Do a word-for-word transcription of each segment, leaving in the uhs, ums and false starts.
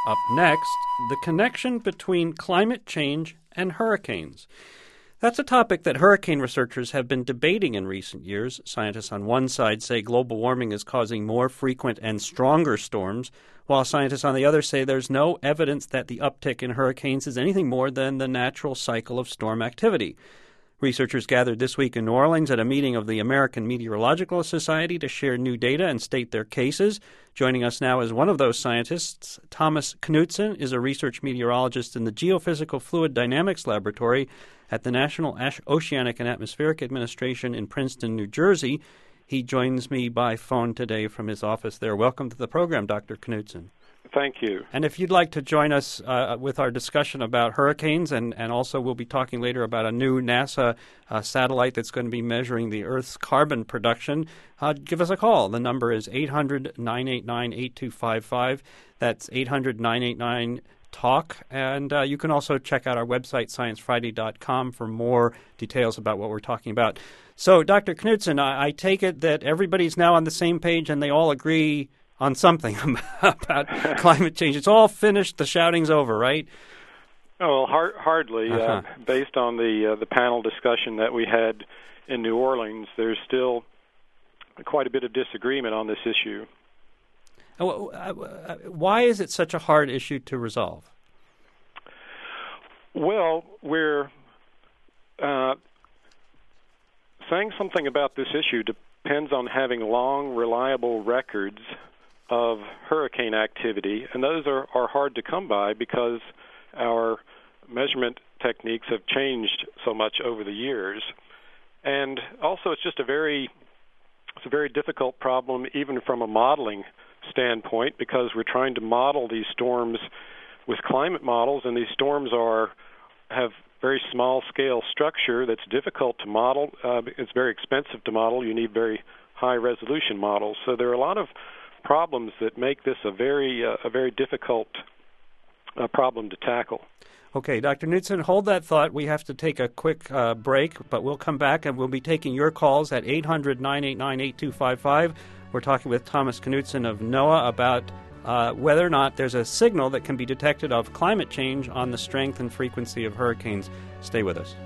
Up next, the connection between climate change and hurricanes. That's a topic that hurricane researchers have been debating in recent years. Scientists on one side say global warming is causing more frequent and stronger storms, while scientists on the other say there's no evidence that the uptick in hurricanes is anything more than the natural cycle of storm activity. Researchers gathered this week in New Orleans at a meeting of the American Meteorological Society to share new data and state their cases. Joining us now is one of those scientists. Thomas Knudsen is a research meteorologist in the Geophysical Fluid Dynamics Laboratory at the National Oceanic and Atmospheric Administration in Princeton, New Jersey. He joins me by phone today from his office there. Welcome to the program, Doctor Knudsen. Thank you. And if you'd like to join us uh, with our discussion about hurricanes, and, and also we'll be talking later about a new NASA uh, satellite that's going to be measuring the Earth's carbon production, uh, give us a call. The number is eight hundred, nine eight nine, eight two five five. That's eight hundred, nine eight nine, talk. And uh, you can also check out our website, science friday dot com, for more details about what we're talking about. So, Doctor Knudsen, I, I take it that everybody's now on the same page and they all agree on something about climate change. It's all finished. The shouting's over, right? Oh, well, har- hardly. Uh-huh. Uh, based on the uh, the panel discussion that we had in New Orleans, there's still quite a bit of disagreement on this issue. Why is it such a hard issue to resolve? Well, we're uh, saying something about this issue depends on having long, reliable records of hurricane activity, and those are, are hard to come by because our measurement techniques have changed so much over the years. And also it's just a very it's a very difficult problem even from a modeling standpoint, because we're trying to model these storms with climate models, and these storms are have very small scale structure that's difficult to model. Uh, it's very expensive to model. You need very high resolution models. So there are a lot of problems that make this a very uh, a very difficult uh, problem to tackle. Okay, Doctor Knudsen, hold that thought. We have to take a quick uh, break, but we'll come back and we'll be taking your calls at eight hundred, nine eight nine, eight two five five. We're talking with Thomas Knudsen of NOAA about uh, whether or not there's a signal that can be detected of climate change on the strength and frequency of hurricanes. Stay with us.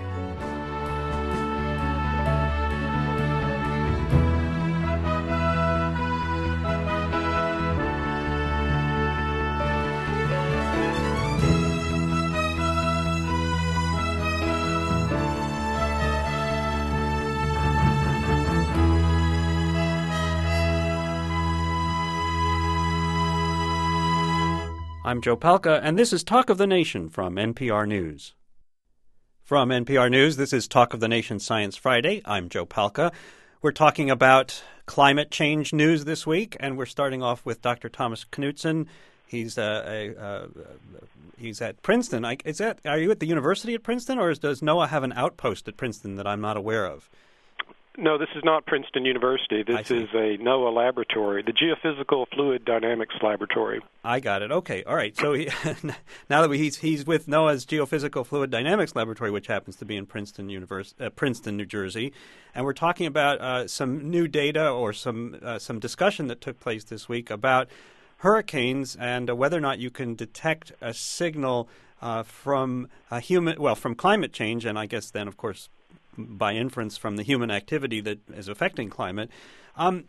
I'm Joe Palca, and this is Talk of the Nation from N P R News. From N P R News, this is Talk of the Nation Science Friday. I'm Joe Palca. We're talking about climate change news this week, and we're starting off with Doctor Thomas Knudsen. He's uh, a, uh, he's at Princeton. I, is that, are you at the university at Princeton, or is, does NOAA have an outpost at Princeton that I'm not aware of? No, this is not Princeton University. This is a NOAA laboratory, the Geophysical Fluid Dynamics Laboratory. I got it. Okay. All right. So he, now that we, he's he's with NOAA's Geophysical Fluid Dynamics Laboratory, which happens to be in Princeton, Univers- uh, Princeton, New Jersey, and we're talking about uh, some new data or some uh, some discussion that took place this week about hurricanes and uh, whether or not you can detect a signal uh, from a human, well, from climate change, and I guess then, of course, by inference from the human activity that is affecting climate. Um,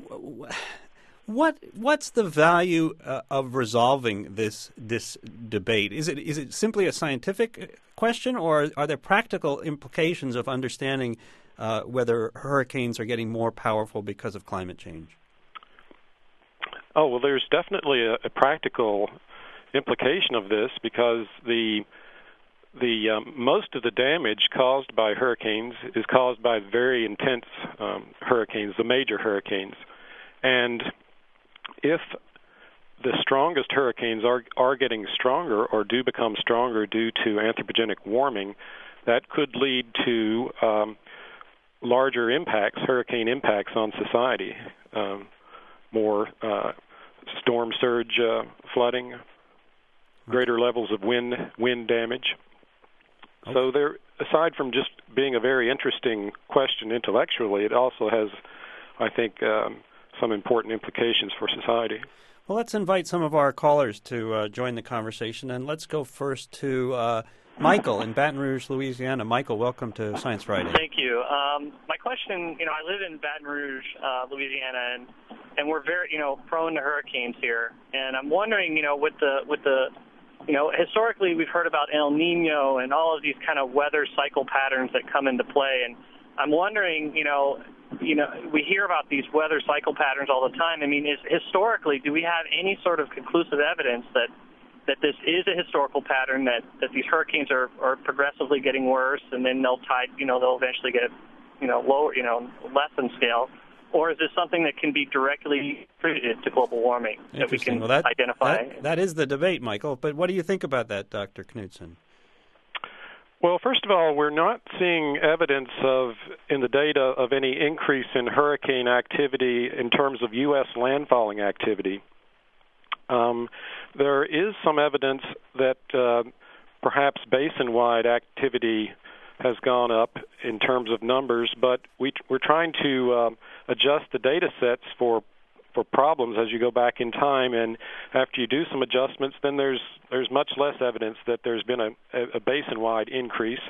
what what's the value uh, of resolving this this debate? Is it is it simply a scientific question, or are there practical implications of understanding uh, whether hurricanes are getting more powerful because of climate change? Oh, well, there's definitely a, a practical implication of this, because the The um, most of the damage caused by hurricanes is caused by very intense um, hurricanes, the major hurricanes. And if the strongest hurricanes are are getting stronger or do become stronger due to anthropogenic warming, that could lead to um, larger impacts, hurricane impacts on society, um, more uh, storm surge uh, flooding, greater levels of wind wind damage. So there, aside from just being a very interesting question intellectually, it also has, I think, um, some important implications for society. Well, let's invite some of our callers to uh, join the conversation, and let's go first to uh, Michael in Baton Rouge, Louisiana. Michael, welcome to Science Friday. Thank you. Um, my question, you know, I live in Baton Rouge, uh, Louisiana, and and we're very, you know, prone to hurricanes here. And I'm wondering, you know, with the with the, you know, historically we've heard about El Nino and all of these kind of weather cycle patterns that come into play. And I'm wondering, you know, you know, we hear about these weather cycle patterns all the time. I mean, is historically, do we have any sort of conclusive evidence that that this is a historical pattern, that, that these hurricanes are, are progressively getting worse, and then they'll tide, you know, they'll eventually get, you know, lower, you know, less in scale? Or is this something that can be directly attributed to global warming that we can well, that, identify? That, that is the debate, Michael. But what do you think about that, Doctor Knudsen? Well, first of all, we're not seeing evidence of, in the data, of any increase in hurricane activity in terms of U S landfalling activity. Um, there is some evidence that uh, perhaps basin-wide activity has gone up in terms of numbers, but we, we're trying to uh, adjust the data sets for for problems as you go back in time, and after you do some adjustments, then there's there's much less evidence that there's been a, a basin-wide increase.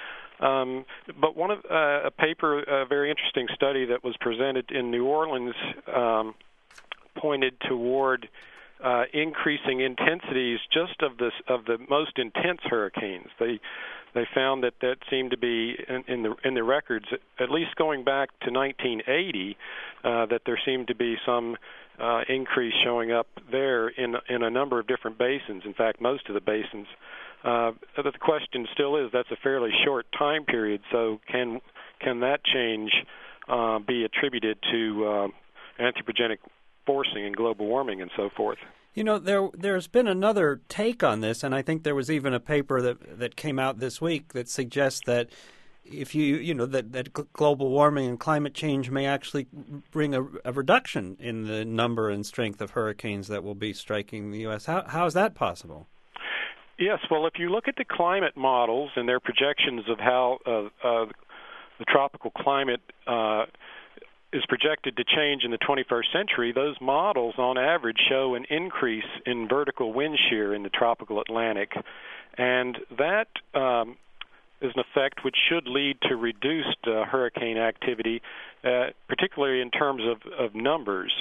Um, but one of uh, a paper, a very interesting study that was presented in New Orleans, um, pointed toward uh, increasing intensities just of this of the most intense hurricanes. They they found that that seemed to be in, in the in the records, at least going back to nineteen eighty, uh, that there seemed to be some uh, increase showing up there in in a number of different basins. In fact, most of the basins. Uh, but the question still is, that's a fairly short time period, so can can that change uh, be attributed to uh, anthropogenic forcing and global warming and so forth? You know, there there's been another take on this, and I think there was even a paper that that came out this week that suggests that if you you know that, that global warming and climate change may actually bring a, a reduction in the number and strength of hurricanes that will be striking the U S. How how is that possible? Yes, well, if you look at the climate models and their projections of how uh, uh, the tropical climate uh, is projected to change in the twenty-first century, those models on average show an increase in vertical wind shear in the tropical Atlantic. And that um, is an effect which should lead to reduced uh, hurricane activity, uh, particularly in terms of, of numbers.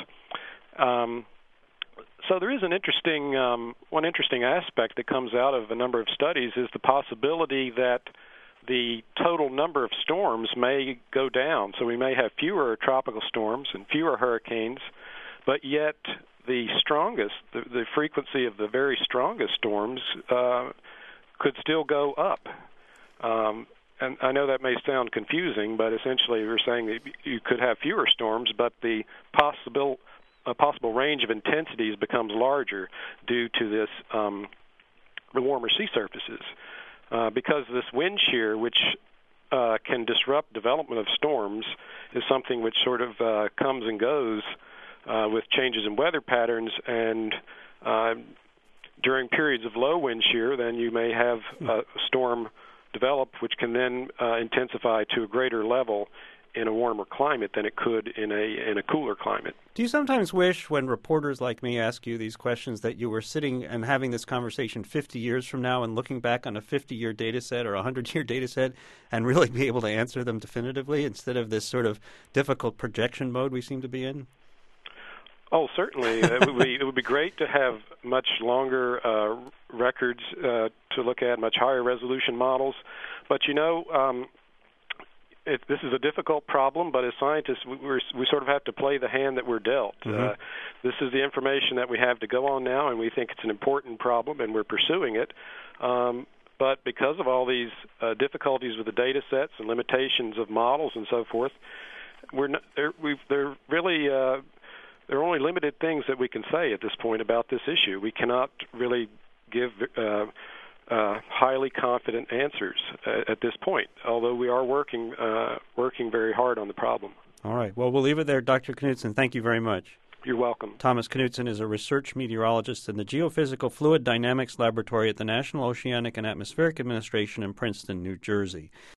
Um, So there is an interesting, um, one interesting aspect that comes out of a number of studies is the possibility that the total number of storms may go down. So we may have fewer tropical storms and fewer hurricanes, but yet the strongest, the, the frequency of the very strongest storms uh, could still go up. Um, and I know that may sound confusing, but essentially we're saying that you could have fewer storms, but the possible a possible range of intensities becomes larger due to this um, the warmer sea surfaces. Uh, because this wind shear, which uh, can disrupt development of storms, is something which sort of uh, comes and goes uh, with changes in weather patterns, and uh, during periods of low wind shear, then you may have a storm develop which can then uh, intensify to a greater level in a warmer climate than it could in a in a cooler climate. Do you sometimes wish, when reporters like me ask you these questions, that you were sitting and having this conversation fifty years from now and looking back on a fifty-year data set or a one hundred-year data set and really be able to answer them definitively instead of this sort of difficult projection mode we seem to be in? Oh, certainly. it, would be, it would be great to have much longer uh, records uh, to look at, much higher resolution models. But, you know, um, It, this is a difficult problem, but as scientists, we, we're, we sort of have to play the hand that we're dealt. Mm-hmm. Uh, this is the information that we have to go on now, and we think it's an important problem, and we're pursuing it. Um, but because of all these uh, difficulties with the data sets and limitations of models and so forth, we're not, they're, we've, they're really uh, there are only limited things that we can say at this point about this issue. We cannot really give Uh, Uh, highly confident answers at, at this point, although we are working uh, working very hard on the problem. All right. Well, we'll leave it there. Doctor Knudsen, thank you very much. You're welcome. Thomas Knudsen is a research meteorologist in the Geophysical Fluid Dynamics Laboratory at the National Oceanic and Atmospheric Administration in Princeton, New Jersey.